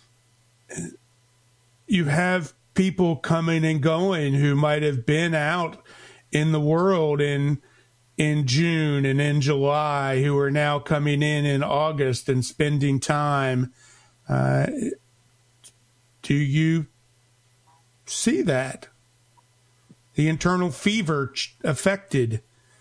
You have people coming and going who might have been out in the world in in June and in July, who are now coming in in August and spending time. Uh, do you see that? The internal fever affected?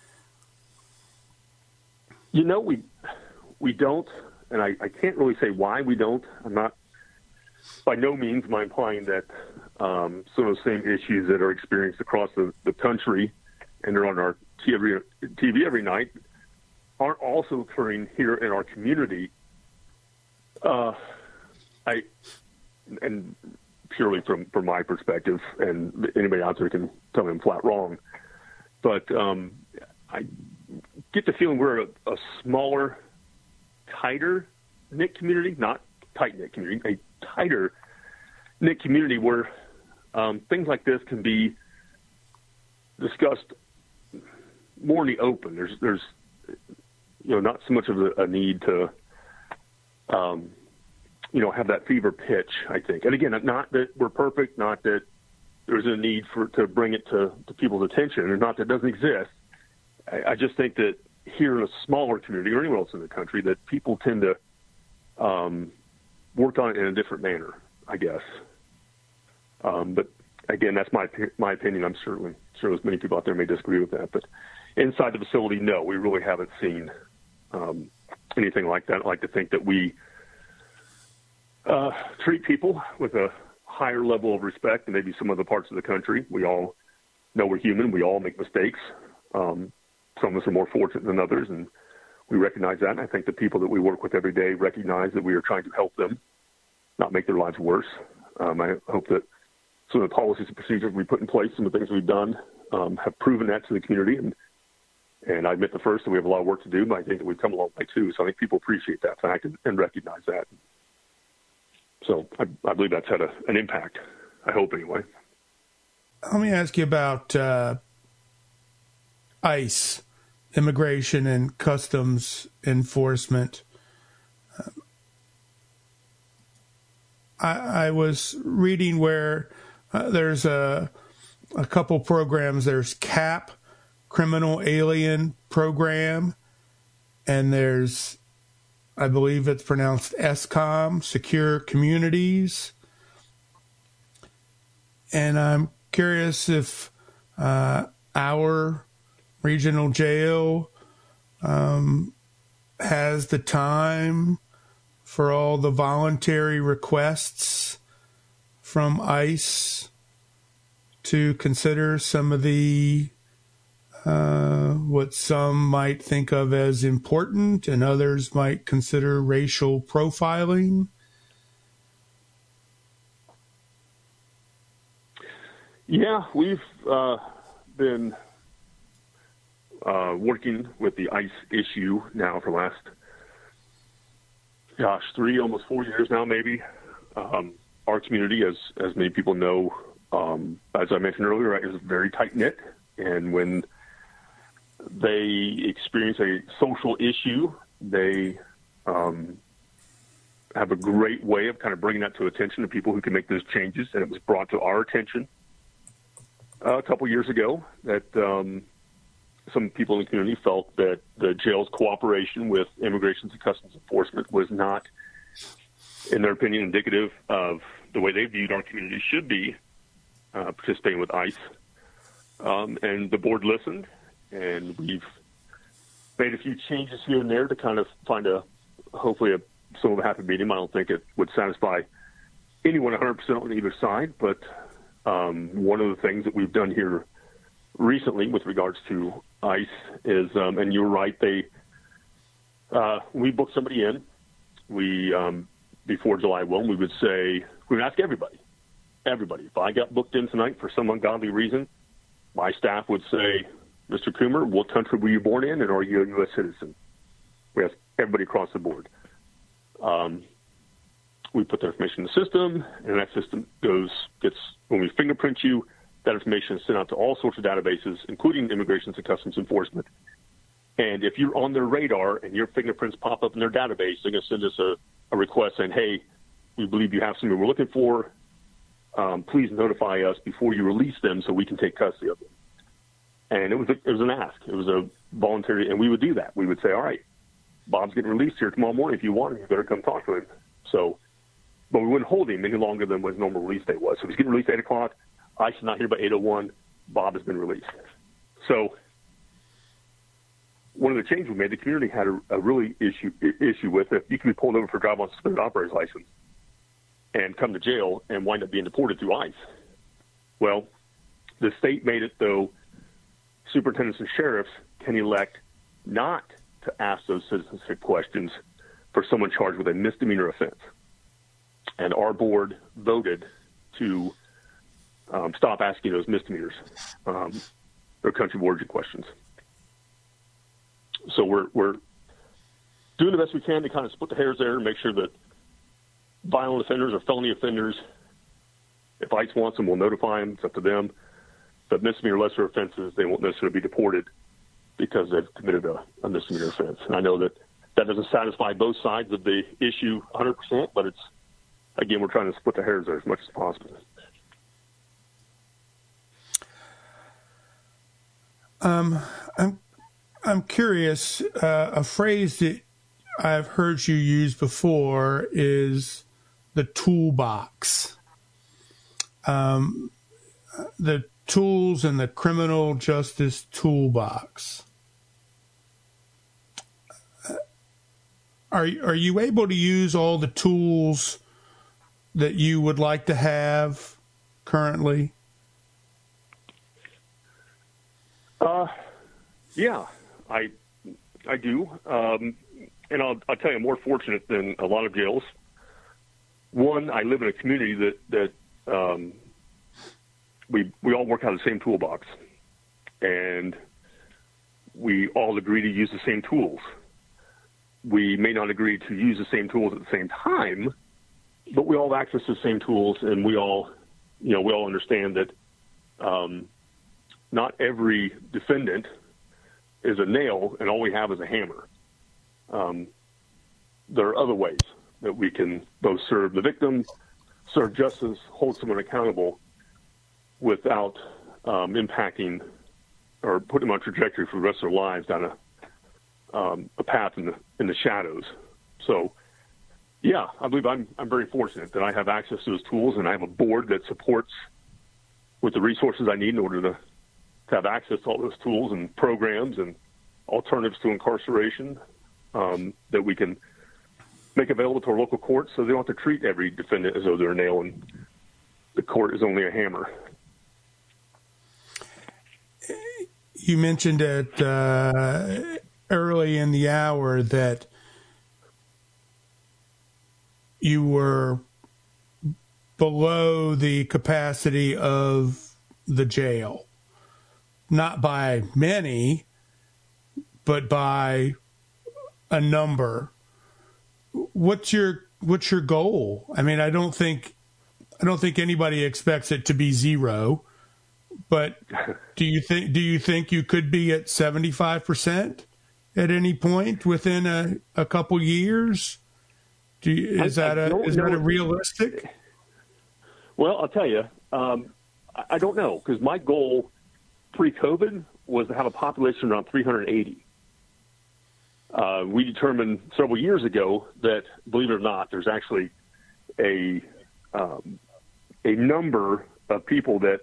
You know, we we don't, and I, I can't really say why we don't. I'm not, by no means am I implying that um, some of the same issues that are experienced across the, the country and are on our T V, T V every night aren't also occurring here in our community. Uh, I and purely from, from my perspective, and anybody out there can tell me I'm flat wrong, but um, I get the feeling we're a, a smaller, tighter knit community, not tight knit community, a tighter knit community where um, things like this can be discussed more in the open. There's, there's, you know, not so much of a, a need to, um, you know, have that fever pitch, I think. And again, not that we're perfect, not that there's a need for to bring it to, to people's attention, or not that it doesn't exist. I, I just think that here in a smaller community, or anywhere else in the country, that people tend to um, work on it in a different manner, I guess. Um, but again, that's my my opinion. I'm certainly sure as many people out there may disagree with that. But inside the facility, no, we really haven't seen um, anything like that. I like to think that we uh, treat people with a higher level of respect than maybe some other parts of the country. We all know we're human. We all make mistakes. Um, some of us are more fortunate than others, and we recognize that. And I think the people that we work with every day recognize that we are trying to help them, not make their lives worse. Um, I hope that some of the policies and procedures we put in place, some of the things we've done, um, have proven that to the community. And and I admit the first that we have a lot of work to do, but I think that we've come a long way too. So I think people appreciate that fact and, and recognize that. So I, I believe that's had a, an impact, I hope anyway. Let me ask you about uh, ICE, Immigration and Customs Enforcement. Um, I, I was reading where uh, there's a, a couple programs. There's CAP, Criminal Alien Program, and there's, I believe it's pronounced ESCOM, Secure Communities. And I'm curious if uh, our regional jail um, has the time for all the voluntary requests from ICE to consider some of the uh, what some might think of as important and others might consider racial profiling? Yeah, we've uh, been uh, working with the ICE issue now for the last, gosh, three, almost four years now, maybe. Um, our community, as as many people know, um, as I mentioned earlier, right, is very tight-knit. And when they experience a social issue, they um, have a great way of kind of bringing that to attention to people who can make those changes. And it was brought to our attention uh, a couple years ago that um, some people in the community felt that the jail's cooperation with Immigration and Customs Enforcement was not, in their opinion, indicative of the way they viewed our community should be uh, participating with ICE. Um, and the board listened, and we've made a few changes here and there to kind of find a, hopefully, a somewhat happy medium. I don't think it would satisfy anyone one hundred percent on either side, but um, one of the things that we've done here recently with regards to ICE is, um, and you're right, they uh, we book somebody in, we um, before July first, we would say, we would ask everybody, everybody, if I got booked in tonight for some ungodly reason, my staff would say, Mister Coomer, what country were you born in, and are you a U S citizen? We ask everybody across the board. Um, we put the information in the system, and that system goes, gets, when we fingerprint you, that information is sent out to all sorts of databases, including Immigration and Customs Enforcement. And if you're on their radar and your fingerprints pop up in their database, they're going to send us a, a request saying, hey, we believe you have somebody we're looking for. Um, please notify us before you release them so we can take custody of them. And it was a, it was an ask. It was a voluntary, and we would do that. We would say, all right, Bob's getting released here tomorrow morning. If you want him, you better come talk to him. So, but we wouldn't hold him any longer than what his normal release date was. So he's getting released at eight o'clock. I should not hear by eight oh one. Bob has been released. So one of the changes we made, the community had a, a really issue issue with it. You can be pulled over for driving on suspended operator's license and come to jail and wind up being deported through ICE. Well, the state made it, though, superintendents and sheriffs can elect not to ask those citizenship questions for someone charged with a misdemeanor offense. And our board voted to um, stop asking those misdemeanors um, or country of origin questions. So we're we're doing the best we can to kind of split the hairs there and make sure that violent offenders or felony offenders, if ICE wants them, we'll notify them. It's up to them. But misdemeanor lesser offenses, they won't necessarily be deported because they've committed a, a misdemeanor offense. And I know that that doesn't satisfy both sides of the issue one hundred percent, but it's, again, we're trying to split the hairs there as much as possible. Um, I'm I'm curious. Uh, a phrase that I've heard you use before is the toolbox. Um, the tools in the criminal justice toolbox. Are are you able to use all the tools that you would like to have currently? Uh, yeah, I I do, um, and I'll I'll tell you, I'm more fortunate than a lot of jails. One, I live in a community that that um, we we all work out of the same toolbox, and we all agree to use the same tools. We may not agree to use the same tools at the same time, but we all have access to the same tools, and we all, you know, we all understand that um, not every defendant is a nail, and all we have is a hammer. Um, there are other ways that we can both serve the victim, serve justice, hold someone accountable without um, impacting or putting them on a trajectory for the rest of their lives down a um, a path in the in the shadows. So, yeah, I believe I'm I'm very fortunate that I have access to those tools, and I have a board that supports with the resources I need in order to, to have access to all those tools and programs and alternatives to incarceration. um, that we can make available to our local courts so they don't have to treat every defendant as though they're a nail and the court is only a hammer. You mentioned it uh, early in the hour that you were below the capacity of the jail, not by many, but by a number. What's your what's your goal? I mean, I don't think I don't think anybody expects it to be zero, but do you think do you think you could be at seventy-five percent at any point within a, a couple years? Do you, is I, that I a is that a realistic? Well, I'll tell you, um, I, I don't know, because my goal pre-COVID was to have a population around three hundred eighty. Uh, we determined several years ago that, believe it or not, there's actually a um, a number of people that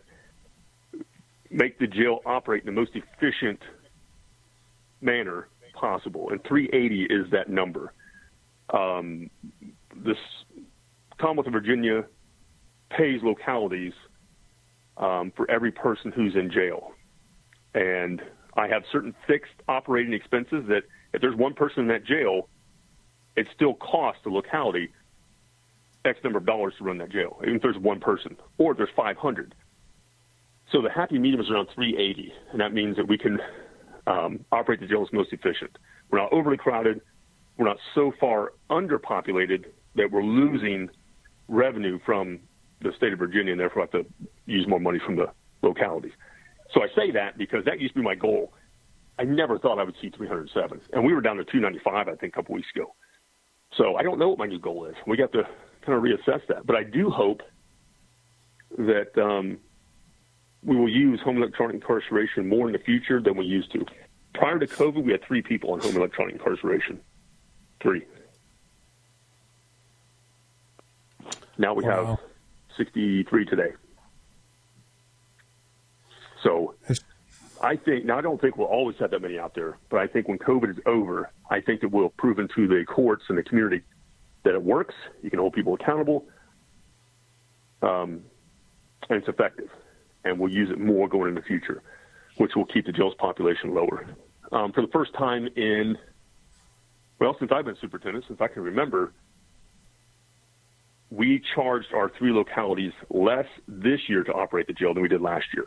make the jail operate in the most efficient manner possible, and three eighty is that number. Um, this Commonwealth of Virginia pays localities um, for every person who's in jail, and I have certain fixed operating expenses that if there's one person in that jail, it still costs the locality X number of dollars to run that jail, even if there's one person, or if there's five hundred. So the happy medium is around three eighty, and that means that we can um, operate the jail as most efficient. We're not overly crowded. We're not so far underpopulated that we're losing revenue from the state of Virginia and therefore have to use more money from the localities. So I say that because that used to be my goal. I never thought I would see three hundred seven, and we were down to two ninety-five, I think, a couple weeks ago. So I don't know what my new goal is. We got to kind of reassess that. But I do hope that um, we will use home electronic incarceration more in the future than we used to. Prior to COVID, we had three people on home electronic incarceration. Three. Now we wow. have sixty-three today. So I think, now I don't think we'll always have that many out there, but I think when COVID is over, I think that we'll have proven to the courts and the community that it works. You can hold people accountable, um, and it's effective. And we'll use it more going in the future, which will keep the jail's population lower. Um, for the first time in, well, since I've been superintendent, since I can remember, we charged our three localities less this year to operate the jail than we did last year.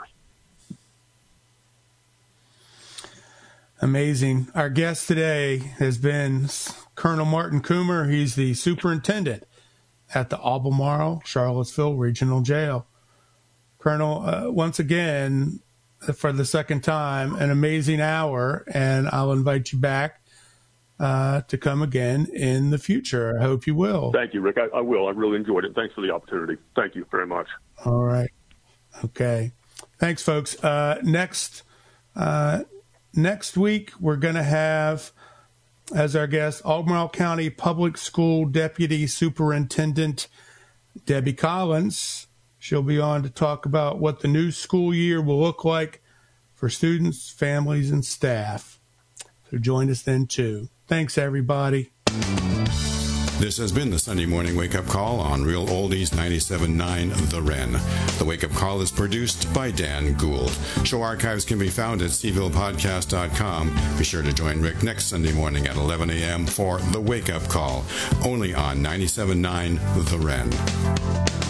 Amazing. Our guest today has been Colonel Martin Coomer. He's the superintendent at the Albemarle Charlottesville Regional Jail. Colonel, uh, once again, for the second time, an amazing hour, and I'll invite you back uh, to come again in the future. I hope you will. Thank you, Rick. I, I will. I really enjoyed it. Thanks for the opportunity. Thank you very much. All right. Okay. Thanks, folks. Uh, next, uh, next week, we're going to have as our guest Albemarle County Public School Deputy Superintendent Debbie Collins. She'll be on to talk about what the new school year will look like for students, families, and staff. So join us then, too. Thanks, everybody. This has been the Sunday Morning Wake Up Call on Real Oldies ninety-seven point nine The Wren. The Wake Up Call is produced by Dan Gould. Show archives can be found at c ville podcast dot com. Be sure to join Rick next Sunday morning at eleven a.m. for The Wake Up Call, only on ninety-seven point nine The Wren.